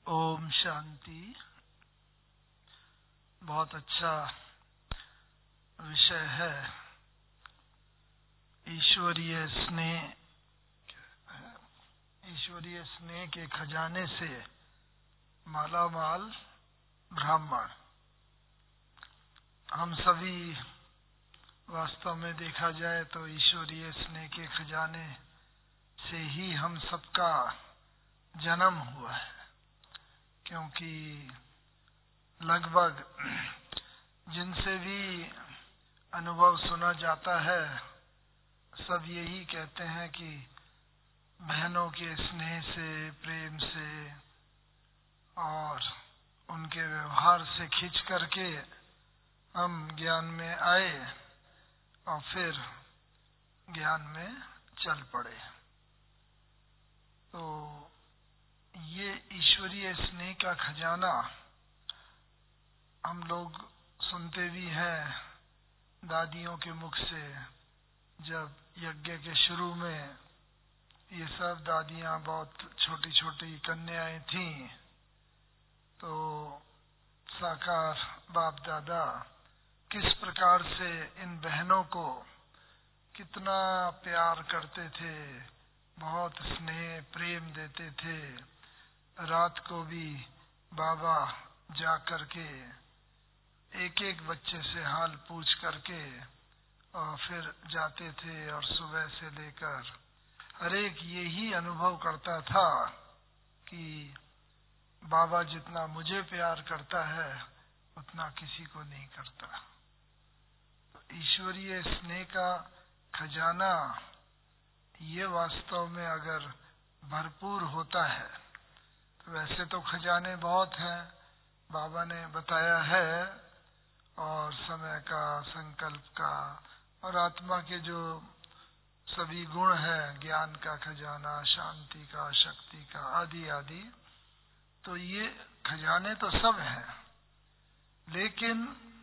ओम शांति। बहुत अच्छा विषय है। ईश्वरीय स्नेह, ईश्वरीय स्नेह के खजाने से मालामाल ब्राह्मण। हम सभी वास्तव में देखा जाए तो ईश्वरीय स्नेह के खजाने से ही हम सबका जन्म हुआ है, क्योंकि लगभग जिनसे भी अनुभव सुना जाता है सब यही कहते हैं कि बहनों के स्नेह से, प्रेम से और उनके व्यवहार से खींच करके हम ज्ञान में आए और फिर ज्ञान में चल पड़े। तो ये ईश्वरीय स्नेह का खजाना हम लोग सुनते भी हैं दादियों के मुख से। जब यज्ञ के शुरू में ये सब दादियाँ बहुत छोटी छोटी कन्याएं थीं, तो साकार बाप दादा किस प्रकार से इन बहनों को कितना प्यार करते थे, बहुत स्नेह प्रेम देते थे। रात को भी बाबा जा करके एक एक बच्चे से हाल पूछ करके और फिर जाते थे, और सुबह से लेकर हर एक यही अनुभव करता था कि बाबा जितना मुझे प्यार करता है उतना किसी को नहीं करता। तो ईश्वरीय स्नेह का खजाना ये वास्तव में अगर भरपूर होता है, तो वैसे तो खजाने बहुत हैं, बाबा ने बताया है, और समय का, संकल्प का और आत्मा के जो सभी गुण हैं, ज्ञान का खजाना, शांति का, शक्ति का, आदि आदि, तो ये खजाने तो सब हैं। लेकिन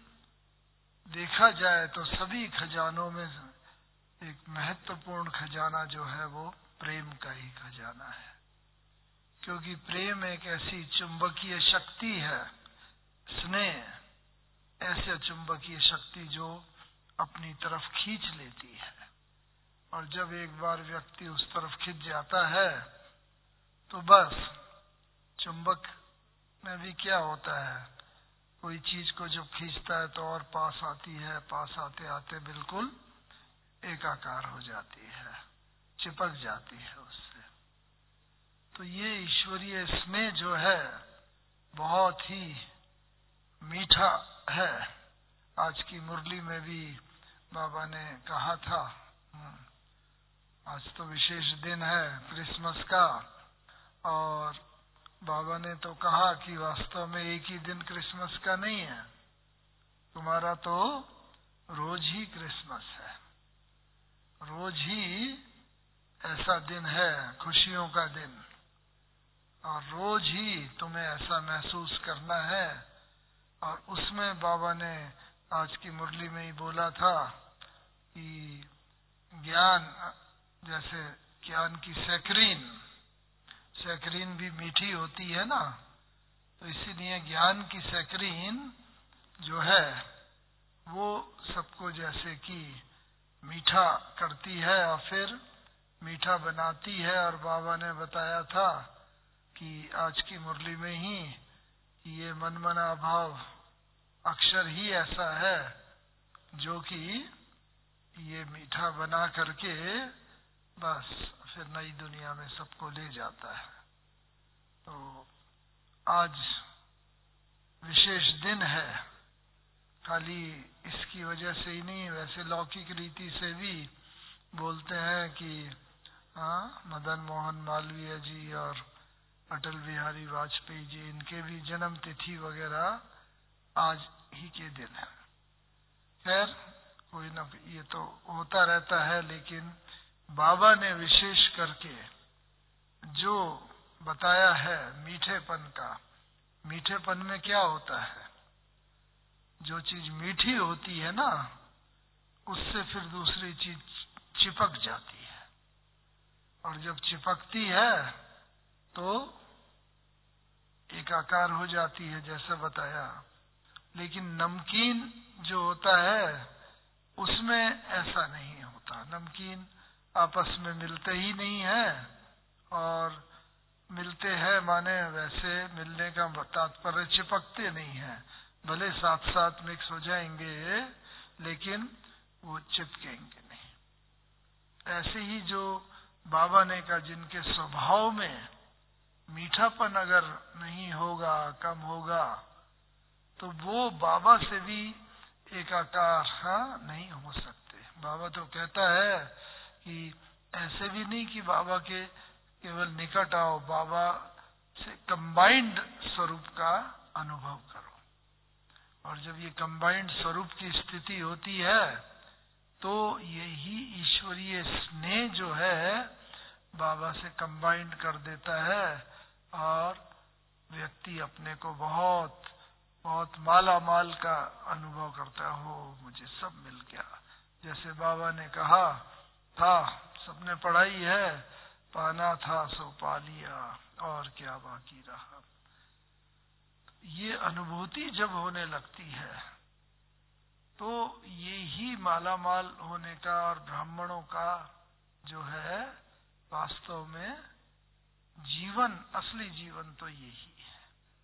देखा जाए तो सभी खजानों में एक महत्वपूर्ण खजाना जो है वो प्रेम का ही खजाना है, क्योंकि प्रेम एक ऐसी चुंबकीय शक्ति है, स्नेह ऐसे चुंबकीय शक्ति जो अपनी तरफ खींच लेती है। और जब एक बार व्यक्ति उस तरफ खिंच जाता है तो बस चुंबक में भी क्या होता है, कोई चीज को जब खींचता है तो और पास आती है, पास आते आते बिल्कुल एकाकार हो जाती है, चिपक जाती है उससे। तो ये ईश्वरीय स्नेह जो है बहुत ही मीठा है। आज की मुरली में भी बाबा ने कहा था, आज तो विशेष दिन है क्रिसमस का, और बाबा ने तो कहा कि वास्तव में एक ही दिन क्रिसमस का नहीं है, तुम्हारा तो रोज ही क्रिसमस है, रोज ही ऐसा दिन है, खुशियों का दिन, और रोज ही तुम्हें ऐसा महसूस करना है। और उसमें बाबा ने आज की मुरली में ही बोला था कि ज्ञान, जैसे ज्ञान की सैकरीन भी मीठी होती है ना, तो इसीलिए ज्ञान की सैकरीन जो है वो सबको जैसे कि मीठा करती है और फिर मीठा बनाती है। और बाबा ने बताया था कि आज की मुरली में ही कि ये मनमना भाव अक्षर ही ऐसा है जो कि ये मीठा बना करके बस फिर नई दुनिया में सबको ले जाता है। तो आज विशेष दिन है, खाली इसकी वजह से ही नहीं, वैसे लौकिक रीति से भी बोलते हैं कि मदन मोहन मालवीय जी और अटल बिहारी वाजपेयी जी, इनके भी जन्म तिथि वगैरह आज ही के दिन है। खैर कोई ना, ये तो होता रहता है, लेकिन बाबा ने विशेष करके जो बताया है मीठेपन का, मीठेपन में क्या होता है, जो चीज मीठी होती है ना उससे फिर दूसरी चीज चिपक जाती है, और जब चिपकती है तो एकाकार हो जाती है जैसा बताया। लेकिन नमकीन जो होता है उसमें ऐसा नहीं होता। नमकीन आपस में मिलते ही नहीं है, और मिलते हैं माने वैसे मिलने का तात्पर्य चिपकते नहीं है। भले साथ साथ मिक्स हो जाएंगे लेकिन वो चिपकेंगे नहीं। ऐसे ही जो बाबा ने कहा जिनके स्वभाव में मीठापन अगर नहीं होगा, कम होगा, तो वो बाबा से भी एकाकार नहीं हो सकते। बाबा तो कहता है कि ऐसे भी नहीं कि बाबा के केवल निकट आओ, बाबा से कंबाइंड स्वरूप का अनुभव करो। और जब ये कंबाइंड स्वरूप की स्थिति होती है तो यही ईश्वरीय स्नेह जो है बाबा से कंबाइंड कर देता है, और व्यक्ति अपने को बहुत बहुत माला माल का अनुभव करता हो, मुझे सब मिल गया। जैसे बाबा ने कहा था, सबने पढ़ाई है, पाना था सो पा लिया, और क्या बाकी रहा। ये अनुभूति जब होने लगती है तो ये ही माला माल होने का और ब्राह्मणों का जो है वास्तव में जीवन, असली जीवन तो यही है।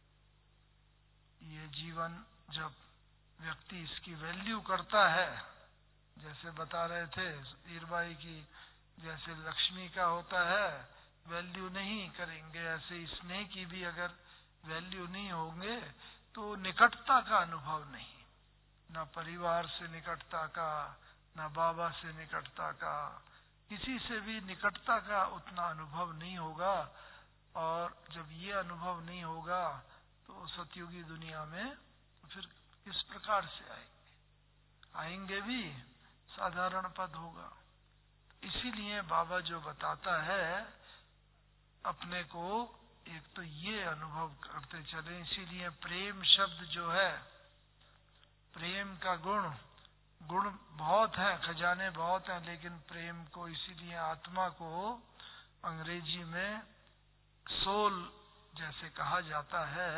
ये जीवन जब व्यक्ति इसकी वैल्यू करता है, जैसे बता रहे थे ईरबाई की, जैसे लक्ष्मी का होता है वैल्यू नहीं करेंगे, ऐसे स्नेह की भी अगर वैल्यू नहीं होंगे तो निकटता का अनुभव नहीं, ना परिवार से निकटता का, ना बाबा से निकटता का, किसी से भी निकटता का उतना अनुभव नहीं होगा। और जब ये अनुभव नहीं होगा तो सतयुगी दुनिया में फिर किस प्रकार से आएंगे भी साधारण पद होगा। इसीलिए बाबा जो बताता है अपने को, एक तो ये अनुभव करते चले। इसीलिए प्रेम शब्द जो है, प्रेम का गुण बहुत है, खजाने बहुत हैं, लेकिन प्रेम को इसीलिए आत्मा को अंग्रेजी में सोल जैसे कहा जाता है,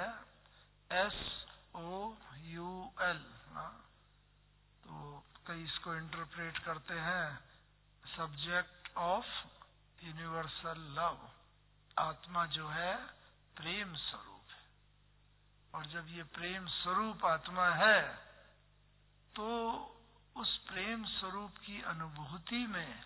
SOUL। तो कई इसको इंटरप्रेट करते हैं सब्जेक्ट ऑफ यूनिवर्सल लव। आत्मा जो है प्रेम स्वरूप है, और जब ये प्रेम स्वरूप आत्मा है तो उस प्रेम स्वरूप की अनुभूति में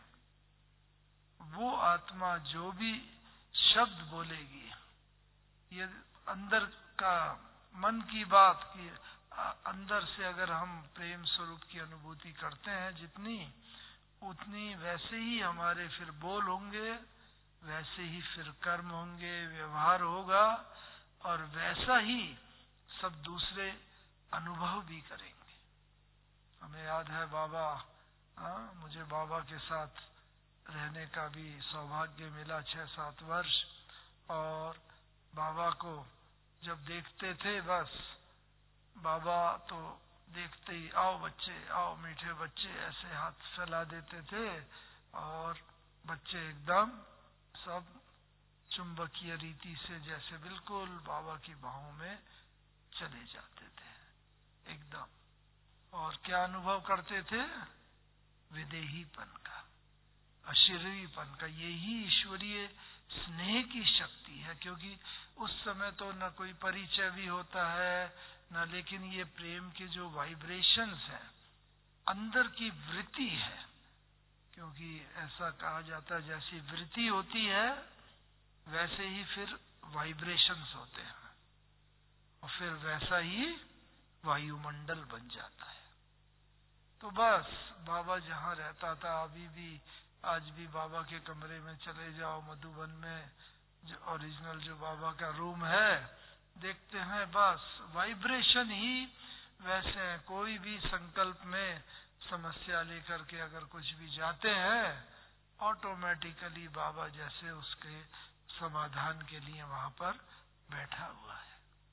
वो आत्मा जो भी शब्द बोलेगी, ये अंदर का मन की बात की, अंदर से अगर हम प्रेम स्वरूप की अनुभूति करते हैं जितनी, उतनी वैसे ही हमारे फिर बोल होंगे, वैसे ही फिर कर्म होंगे, व्यवहार होगा, और वैसा ही सब दूसरे अनुभव भी करेंगे। हमें याद है बाबा, मुझे बाबा के साथ रहने का भी सौभाग्य मिला 6-7 वर्ष, और बाबा को जब देखते थे बस, बाबा तो देखते ही आओ बच्चे, आओ मीठे बच्चे, ऐसे हाथ फैला देते थे, और बच्चे एकदम सब चुंबकीय रीति से जैसे बिल्कुल बाबा की बाहों में चले जाते थे एकदम। और क्या अनुभव करते थे? विदेहीपन का, अशरीरीपन का। यही ईश्वरीय स्नेह की शक्ति है, क्योंकि उस समय तो न कोई परिचय भी होता है न, लेकिन ये प्रेम के जो वाइब्रेशंस हैं, अंदर की वृत्ति है, क्योंकि ऐसा कहा जाता है जैसी वृत्ति होती है वैसे ही फिर वाइब्रेशंस होते हैं, और फिर वैसा ही वायुमंडल बन जाता है। तो बस बाबा जहाँ रहता था, अभी भी आज भी बाबा के कमरे में चले जाओ, मधुबन में जो ओरिजिनल जो बाबा का रूम है, देखते हैं बस वाइब्रेशन ही वैसे हैं। कोई भी संकल्प में समस्या लेकर के अगर कुछ भी जाते हैं, ऑटोमेटिकली बाबा जैसे उसके समाधान के लिए वहां पर बैठा हुआ है।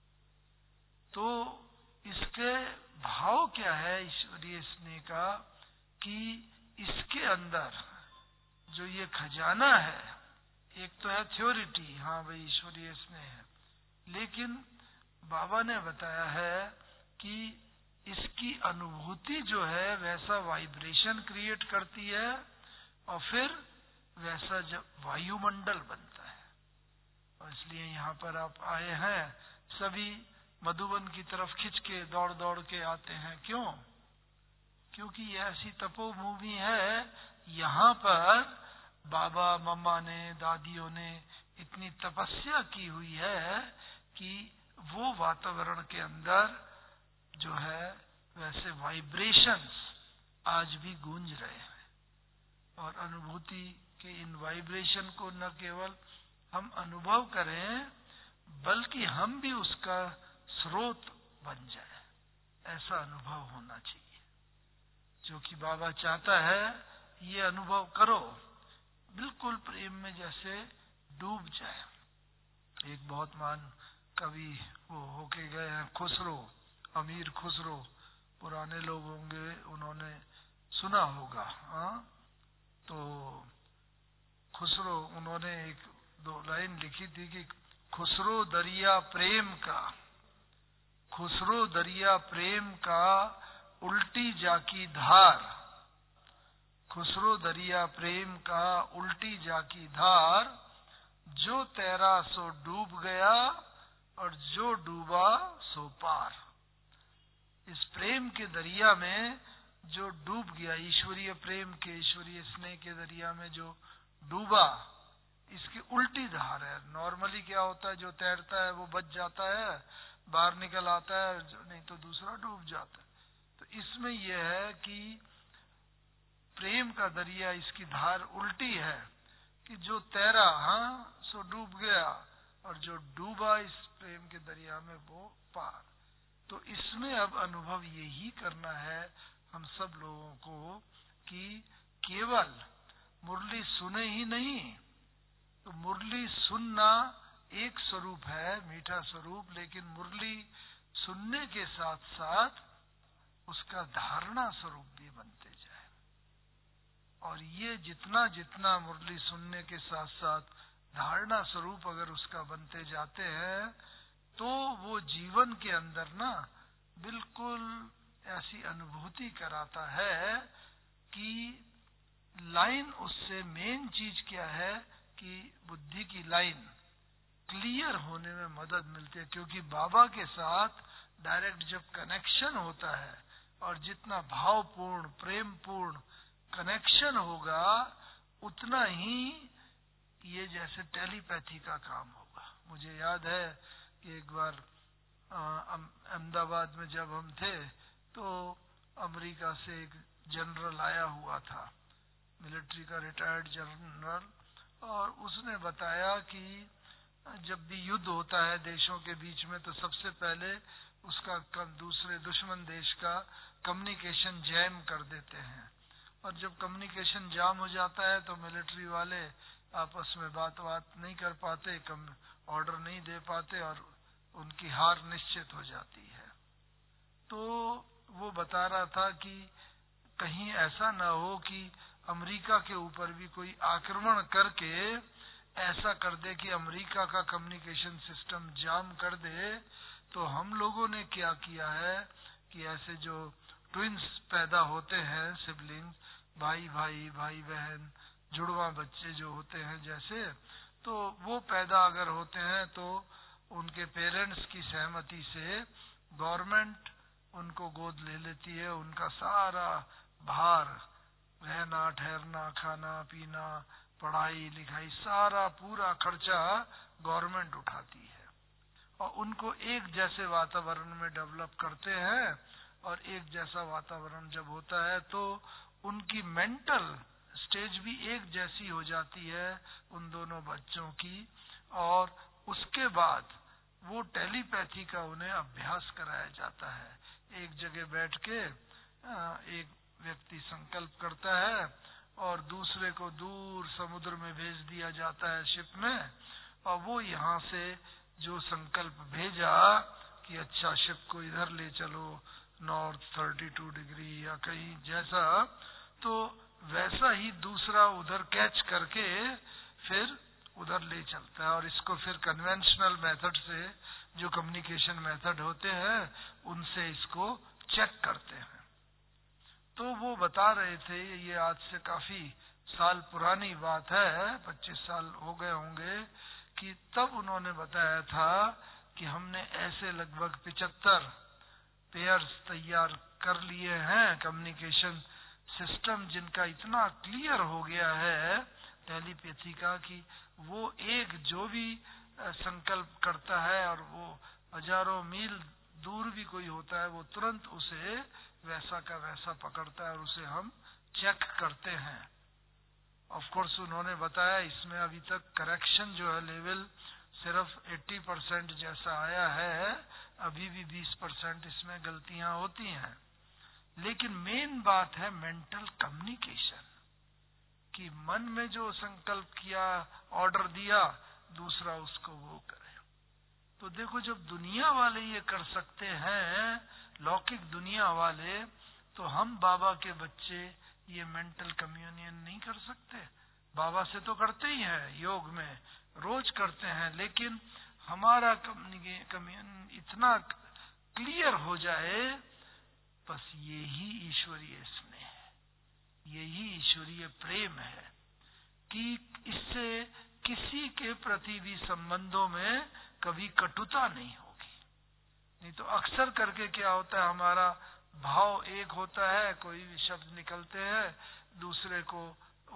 तो इसके भाव क्या है ईश्वरीय स्नेह का, कि इसके अंदर जो ये खजाना है, एक तो है थ्योरिटी, हाँ भाई ईश्वरीय स्नेह है, लेकिन बाबा ने बताया है कि इसकी अनुभूति जो है वैसा वाइब्रेशन क्रिएट करती है और फिर वैसा जब वायुमंडल बनता है। और इसलिए यहाँ पर आप आए हैं, सभी मधुबन की तरफ खिंच के दौड़ दौड़ के आते हैं। क्यों? क्योंकि ये ऐसी तपोभूमि है, यहाँ पर बाबा मम्मा ने, दादियों ने इतनी तपस्या की हुई है कि वो वातावरण के अंदर जो है वैसे वाइब्रेशंस आज भी गूंज रहे हैं। और अनुभूति के इन वाइब्रेशन को न केवल हम अनुभव करें बल्कि हम भी उसका स्रोत बन जाए, ऐसा अनुभव होना चाहिए। जो कि बाबा चाहता है ये अनुभव करो, बिल्कुल प्रेम में जैसे डूब जाए। एक बहुत महान कवि वो होके गए हैं, खुसरो, अमीर खुसरो, पुराने लोग होंगे उन्होंने सुना होगा। तो खुसरो, उन्होंने एक दो लाइन लिखी थी कि खुसरो दरिया प्रेम का, खुसरो दरिया प्रेम का उल्टी जाकी धार, खुसरो दरिया प्रेम का उल्टी जाकी धार, जो तैरा सो डूब गया और जो डूबा सो पार। इस प्रेम के दरिया में जो डूब गया, ईश्वरीय प्रेम के, ईश्वरीय स्नेह के दरिया में जो डूबा, इसकी उल्टी धार है। नॉर्मली क्या होता है, जो तैरता है वो बच जाता है, बाहर निकल आता है, नहीं तो दूसरा डूब जाता है। तो इसमें यह है कि प्रेम का दरिया, इसकी धार उल्टी है कि जो तैरा सो डूब गया और जो डूबा इस प्रेम के दरिया में वो पार। तो इसमें अब अनुभव यही करना है हम सब लोगों को कि केवल मुरली सुने ही नहीं, तो मुरली सुनना एक स्वरूप है, मीठा स्वरूप, लेकिन मुरली सुनने के साथ साथ उसका धारणा स्वरूप भी बनते जाए। और ये जितना जितना मुरली सुनने के साथ साथ धारणा स्वरूप अगर उसका बनते जाते हैं तो वो जीवन के अंदर ना बिल्कुल ऐसी अनुभूति कराता है कि लाइन, उससे मेन चीज क्या है कि बुद्धि की लाइन क्लियर होने में मदद मिलती है। क्योंकि बाबा के साथ डायरेक्ट जब कनेक्शन होता है और जितना भावपूर्ण, प्रेमपूर्ण कनेक्शन होगा उतना ही ये जैसे टेलीपैथी का काम होगा। मुझे याद है कि एक बार अहमदाबाद में जब हम थे तो अमेरिका से एक जनरल आया हुआ था, मिलिट्री का रिटायर्ड जनरल, और उसने बताया कि जब भी युद्ध होता है देशों के बीच में तो सबसे पहले उसका दूसरे दुश्मन देश का कम्युनिकेशन जैम कर देते हैं। और जब कम्युनिकेशन जाम हो जाता है तो मिलिट्री वाले आपस में बात नहीं कर पाते, ऑर्डर नहीं दे पाते और उनकी हार निश्चित हो जाती है। तो वो बता रहा था कि कहीं ऐसा ना हो कि अमेरिका के ऊपर भी कोई आक्रमण करके ऐसा कर दे कि अमेरिका का कम्युनिकेशन सिस्टम जाम कर दे। तो हम लोगों ने क्या किया है कि ऐसे जो ट्विंस पैदा होते हैं, सिबलिंग्स, भाई भाई, भाई बहन, जुड़वा बच्चे जो होते हैं जैसे, तो वो पैदा अगर होते हैं तो उनके पेरेंट्स की सहमति से गवर्नमेंट उनको गोद ले लेती है। उनका सारा भार, रहना ठहरना, खाना पीना, पढ़ाई लिखाई, सारा पूरा खर्चा गवर्नमेंट उठाती है। और उनको एक जैसे वातावरण में डेवलप करते हैं। और एक जैसा वातावरण जब होता है तो उनकी मेंटल स्टेज भी एक जैसी हो जाती है उन दोनों बच्चों की। और उसके बाद वो टेलीपैथी का उन्हें अभ्यास कराया जाता है। एक जगह बैठ के एक व्यक्ति संकल्प करता है और दूसरे को दूर समुद्र में भेज दिया जाता है शिप में, और वो यहाँ से जो संकल्प भेजा कि अच्छा शिप को इधर ले चलो, नॉर्थ 32 डिग्री या कहीं जैसा, तो वैसा ही दूसरा उधर कैच करके फिर उधर ले चलता है। और इसको फिर कन्वेंशनल मेथड से जो कम्युनिकेशन मेथड होते हैं उनसे इसको चेक करते हैं। तो वो बता रहे थे, ये आज से काफी साल पुरानी बात है, 25 साल हो गए होंगे, कि तब उन्होंने बताया था कि हमने ऐसे लगभग 75 पेयर्स तैयार कर लिए हैं कम्युनिकेशन सिस्टम, जिनका इतना क्लियर हो गया है टेलीपैथी का कि वो एक जो भी संकल्प करता है और वो हजारों मील दूर भी कोई होता है, वो तुरंत उसे वैसा का वैसा पकड़ता है और उसे हम चेक करते हैं। ऑफ कोर्स उन्होंने बताया इसमें अभी तक करेक्शन जो है लेवल सिर्फ 80% जैसा आया है, अभी भी 20% इसमें गलतियां होती हैं। लेकिन मेन बात है मेंटल कम्युनिकेशन, कि मन में जो संकल्प किया, ऑर्डर दिया, दूसरा उसको वो करे। तो देखो, जब दुनिया वाले ये कर सकते हैं, लौकिक दुनिया वाले, तो हम बाबा के बच्चे ये मेंटल कम्युनियन नहीं कर सकते? बाबा से तो करते ही हैं, योग में रोज करते हैं, लेकिन हमारा कम्युनियन इतना क्लियर हो जाए, बस यही ईश्वरीय स्नेह है, यही ईश्वरीय प्रेम है कि इससे किसी के प्रति भी संबंधों में कभी कटुता नहीं होगी। नहीं तो अक्सर करके क्या होता है, हमारा भाव एक होता है, कोई भी शब्द निकलते हैं, दूसरे को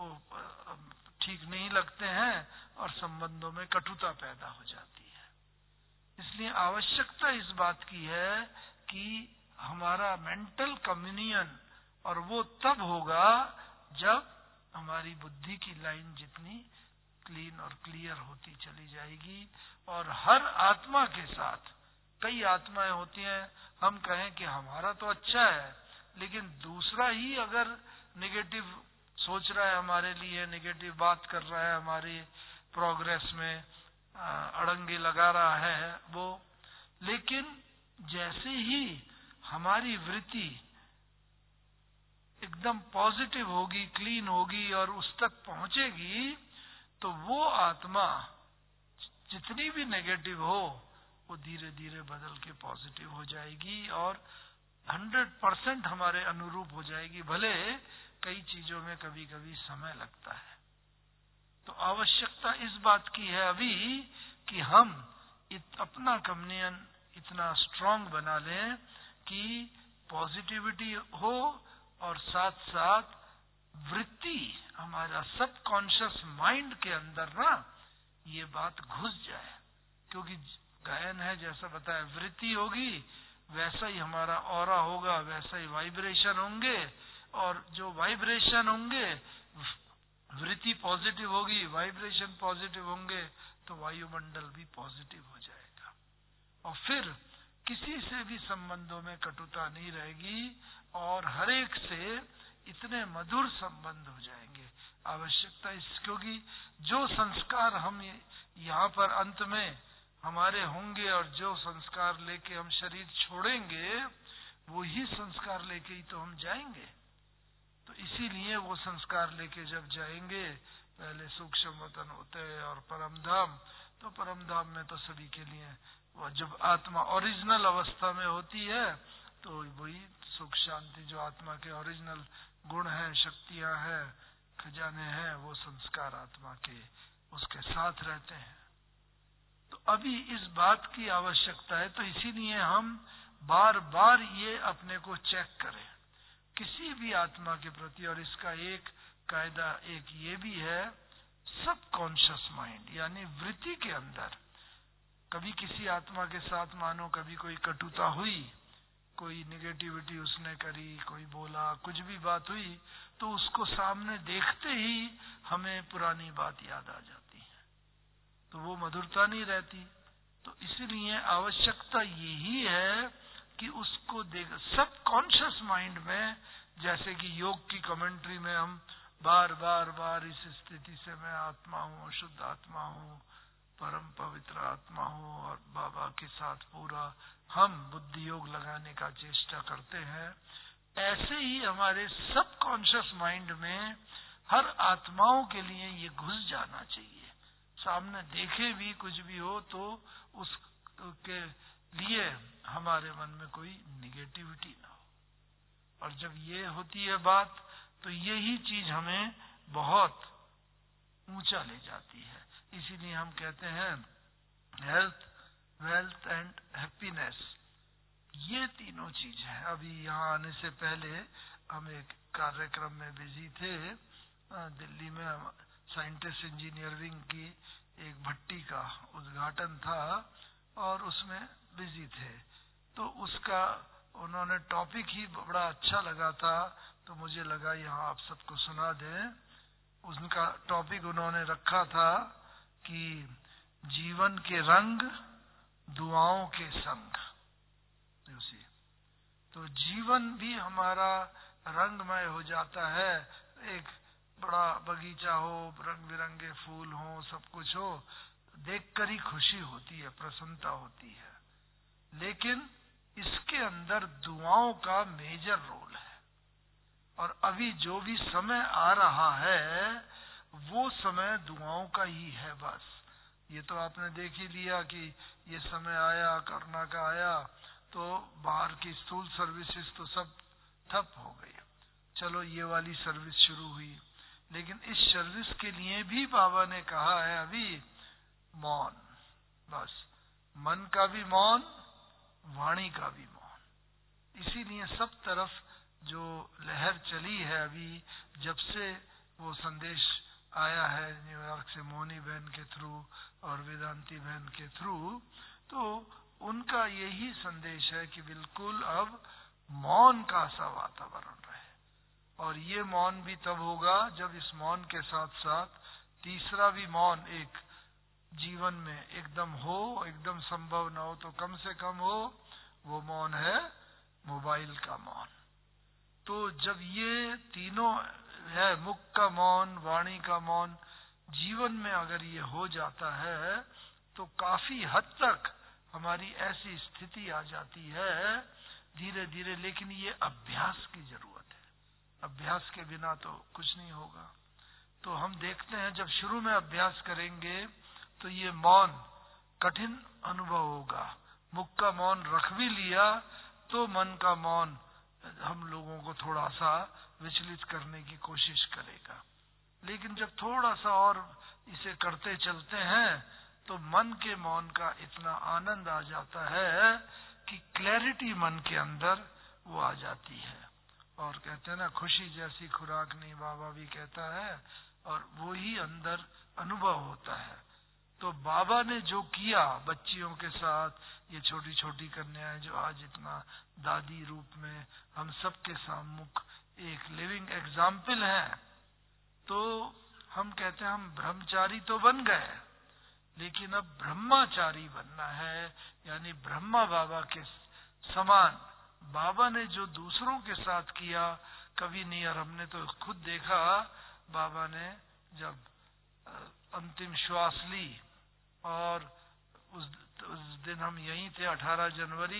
ठीक नहीं लगते हैं और संबंधों में कटुता पैदा हो जाती है। इसलिए आवश्यकता इस बात की है कि हमारा मेंटल कम्युनियन, और वो तब होगा जब हमारी बुद्धि की लाइन जितनी क्लीन और क्लियर होती चली जाएगी, और हर आत्मा के साथ, कई आत्माएं होती हैं, हम कहें कि हमारा तो अच्छा है, लेकिन दूसरा ही अगर नेगेटिव सोच रहा है हमारे लिए, नेगेटिव बात कर रहा है, हमारे प्रोग्रेस में अड़ंगे लगा रहा है वो, लेकिन जैसे ही हमारी वृत्ति एकदम पॉजिटिव होगी, क्लीन होगी और उस तक पहुंचेगी, तो वो आत्मा जितनी भी नेगेटिव हो, वो धीरे धीरे बदल के पॉजिटिव हो जाएगी और 100% हमारे अनुरूप हो जाएगी, भले कई चीजों में कभी कभी समय लगता है। तो आवश्यकता इस बात की है अभी कि हम अपना कम्युनियन इतना स्ट्रांग बना लें कि पॉजिटिविटी हो और साथ साथ वृत्ति, हमारा सबकॉन्शियस माइंड के अंदर ना ये बात घुस जाए। क्योंकि गायन है, जैसा बताया, वृत्ति होगी वैसा ही हमारा ऑरा होगा, वैसा ही वाइब्रेशन होंगे, और जो वाइब्रेशन होंगे, वृत्ति पॉजिटिव होगी, वाइब्रेशन पॉजिटिव होंगे, तो वायुमंडल भी पॉजिटिव हो जाएगा और फिर किसी से भी संबंधों में कटुता नहीं रहेगी और हर एक से इतने मधुर संबंध हो जाएंगे। आवश्यकता इस, क्योंकि जो संस्कार हम यहाँ पर अंत में हमारे होंगे और जो संस्कार लेके हम शरीर छोड़ेंगे, वो ही संस्कार लेके ही तो हम जाएंगे। तो इसीलिए वो संस्कार लेके जब जाएंगे, पहले सूक्ष्म वतन होते हैं और परमधाम, तो परमधाम में तो सभी के लिए वो जब आत्मा ओरिजिनल अवस्था में होती है, तो वही सुख शांति जो आत्मा के ओरिजिनल गुण हैं, शक्तियां हैं, खजाने हैं, वो संस्कार आत्मा के उसके साथ रहते हैं। तो अभी इस बात की आवश्यकता है, तो इसीलिए हम बार बार ये अपने को चेक करें किसी भी आत्मा के प्रति। और इसका एक कायदा एक ये भी है, सबकॉन्शियस माइंड यानी वृत्ति के अंदर कभी किसी आत्मा के साथ मानो कभी कोई कटुता हुई, कोई निगेटिविटी उसने करी, कोई बोला, कुछ भी बात हुई, तो उसको सामने देखते ही हमें पुरानी बात याद आ जाती है, तो वो मधुरता नहीं रहती। तो इसीलिए आवश्यकता यही है कि उसको देख सबकॉन्शियस माइंड में, जैसे कि योग की कमेंट्री में हम बार बार इस स्थिति से मैं आत्मा हूँ, शुद्ध आत्मा हूँ, परम पवित्र आत्मा हूँ, और बाबा के साथ पूरा हम बुद्धि योग लगाने का चेष्टा करते हैं। ऐसे ही हमारे सबकॉन्शियस माइंड में हर आत्माओं के लिए ये घुस जाना चाहिए। सामने देखे भी कुछ भी हो तो उसके लिए हमारे मन में कोई निगेटिविटी ना हो। और जब ये होती है बात, तो यही चीज हमें बहुत ऊंचा ले जाती है। इसीलिए हम कहते हैं हेल्थ, वेल्थ एंड हैप्पीनेस, ये तीनों चीज है। अभी यहाँ आने से पहले हम एक कार्यक्रम में बिजी थे, दिल्ली में साइंटिस्ट इंजीनियर विंग की एक भट्टी का उद्घाटन था और उसमें बिजी थे। तो उसका उन्होंने टॉपिक ही बड़ा अच्छा लगा था, तो मुझे लगा यहाँ आप सबको सुना दें। उनका टॉपिक उन्होंने रखा था कि जीवन के रंग दुआओं के संग। तो जीवन भी हमारा रंगमय हो जाता है। एक बड़ा बगीचा हो, रंग बिरंगे फूल हो, सब कुछ हो, देखकर ही खुशी होती है, प्रसन्नता होती है। लेकिन इसके अंदर दुआओं का मेजर रोल है। और अभी जो भी समय आ रहा है वो समय दुआओं का ही है। बस ये तो आपने देख ही लिया कि ये समय आया, कोरोना का आया, तो बाहर की स्कूल सर्विसेज तो सब ठप हो गई। चलो ये वाली सर्विस शुरू हुई, लेकिन इस सर्विस के लिए भी बाबा ने कहा है अभी मौन, बस मन का भी मौन, वाणी का भी मौन। इसीलिए सब तरफ जो लहर चली है अभी, जब से वो संदेश आया है न्यूयॉर्क से मोनी बहन के थ्रू और वेदांती बहन के थ्रू, तो उनका यही संदेश है कि बिल्कुल अब मौन का सा वातावरण रहे। और ये मौन भी तब होगा जब इस मौन के साथ साथ तीसरा भी मौन एक जीवन में एकदम हो, एकदम संभव न हो तो कम से कम हो, वो मौन है मोबाइल का मौन। तो जब ये तीनों है, मुख का मौन, वाणी का मौन, जीवन में अगर ये हो जाता है तो काफी हद तक हमारी ऐसी स्थिति आ जाती है धीरे धीरे। लेकिन ये अभ्यास की जरूरत है, अभ्यास के बिना तो कुछ नहीं होगा। तो हम देखते हैं जब शुरू में अभ्यास करेंगे तो ये मौन कठिन अनुभव होगा। मुख का मौन रख भी लिया तो मन का मौन हम लोगों को थोड़ा सा विचलित करने की कोशिश करेगा। लेकिन जब थोड़ा सा और इसे करते चलते हैं तो मन के मौन का इतना आनंद आ जाता है कि क्लैरिटी मन के अंदर वो आ जाती है। और कहते हैं ना, खुशी जैसी खुराक नहीं, बाबा भी कहता है, और वो ही अंदर अनुभव होता है। तो बाबा ने जो किया बच्चियों के साथ, ये छोटी छोटी कन्याएं जो आज इतना दादी रूप में हम सबके सम्मुख एक लिविंग एग्जाम्पल है, तो हम कहते हैं हम ब्रह्मचारी तो बन गए, लेकिन अब ब्रह्माचारी बनना है, यानी ब्रह्मा बाबा के समान। बाबा ने जो दूसरों के साथ किया कभी नहीं, और हमने तो खुद देखा बाबा ने जब अंतिम श्वास ली, और उस दिन हम यहीं थे 18 जनवरी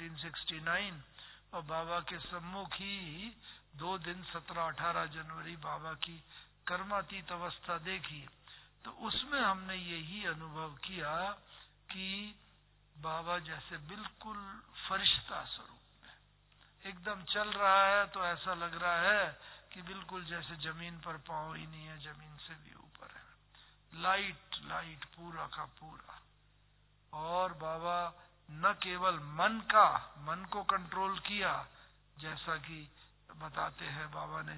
1969, और बाबा के सम्मुख ही 2 दिन 17-18 जनवरी बाबा की कर्मातीत अवस्था देखी। तो उसमें हमने यही अनुभव किया कि बाबा जैसे बिल्कुल फरिश्ता स्वरूप में एकदम चल रहा है, तो ऐसा लग रहा है कि बिल्कुल जैसे जमीन पर पांव ही नहीं है, जमीन से भी ऊपर है। लाइट लाइट पूरा का पूरा। और बाबा न केवल मन को कंट्रोल किया, जैसा कि बताते हैं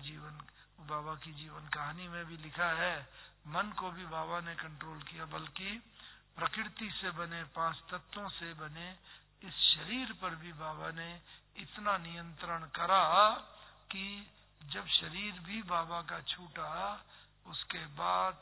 बाबा की जीवन कहानी में भी लिखा है, मन को भी बाबा ने कंट्रोल किया, बल्कि प्रकृति से बने 5 तत्वों से बने इस शरीर पर भी बाबा ने इतना नियंत्रण करा कि जब शरीर भी बाबा का छूटा, उसके बाद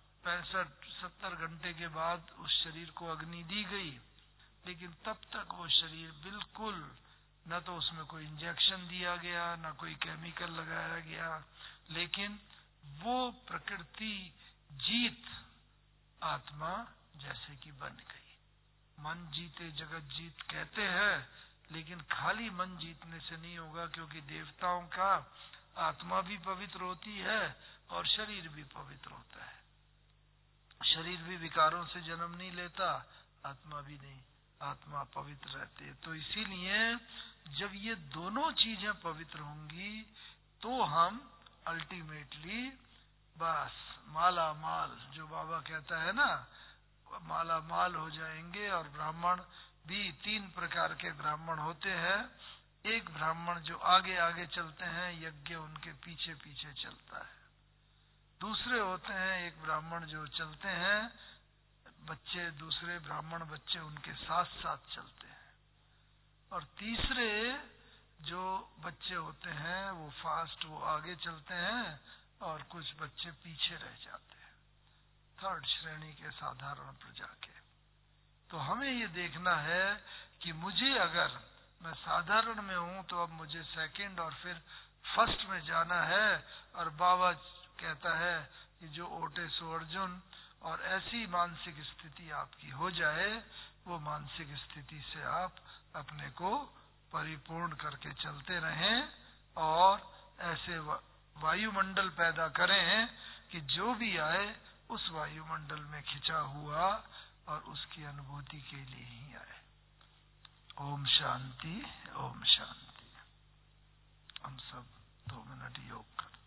65-70 घंटे के बाद उस शरीर को अग्नि दी गई, लेकिन तब तक वो शरीर बिल्कुल, न तो उसमें कोई इंजेक्शन दिया गया, न कोई केमिकल लगाया गया, लेकिन वो प्रकृति जीत आत्मा जैसे कि बन गई। मन जीते जगत जीत कहते हैं, लेकिन खाली मन जीतने से नहीं होगा, क्योंकि देवताओं का आत्मा भी पवित्र होती है और शरीर भी पवित्र होता है। शरीर भी विकारों से जन्म नहीं लेता, आत्मा भी नहीं। आत्मा पवित्र रहती है। तो इसीलिए जब ये दोनों चीजें पवित्र होंगी तो हम अल्टीमेटली बस माला माल, जो बाबा कहता है ना, माला माल हो जाएंगे। और ब्राह्मण भी 3 प्रकार के ब्राह्मण होते हैं। एक ब्राह्मण जो आगे आगे चलते हैं, यज्ञ उनके पीछे पीछे चलता है। दूसरे होते हैं एक ब्राह्मण जो चलते हैं, बच्चे दूसरे ब्राह्मण बच्चे उनके साथ साथ चलते हैं। और तीसरे जो बच्चे होते हैं वो फास्ट, वो आगे चलते हैं और कुछ बच्चे पीछे रह जाते हैं, 3rd श्रेणी के साधारण प्रजा के। तो हमें ये देखना है कि मुझे, अगर मैं साधारण में हूं तो अब मुझे 2nd और फिर 1st में जाना है। और बाबा कहता है कि जो ओटे सो अर्जुन, और ऐसी मानसिक स्थिति आपकी हो जाए, वो मानसिक स्थिति से आप अपने को परिपूर्ण करके चलते रहें और ऐसे वायुमंडल पैदा करें कि जो भी आए उस वायुमंडल में खिंचा हुआ और उसकी अनुभूति के लिए ही आए। ओम शांति, ओम शांति। हम सब 2 मिनट योग करते हैं।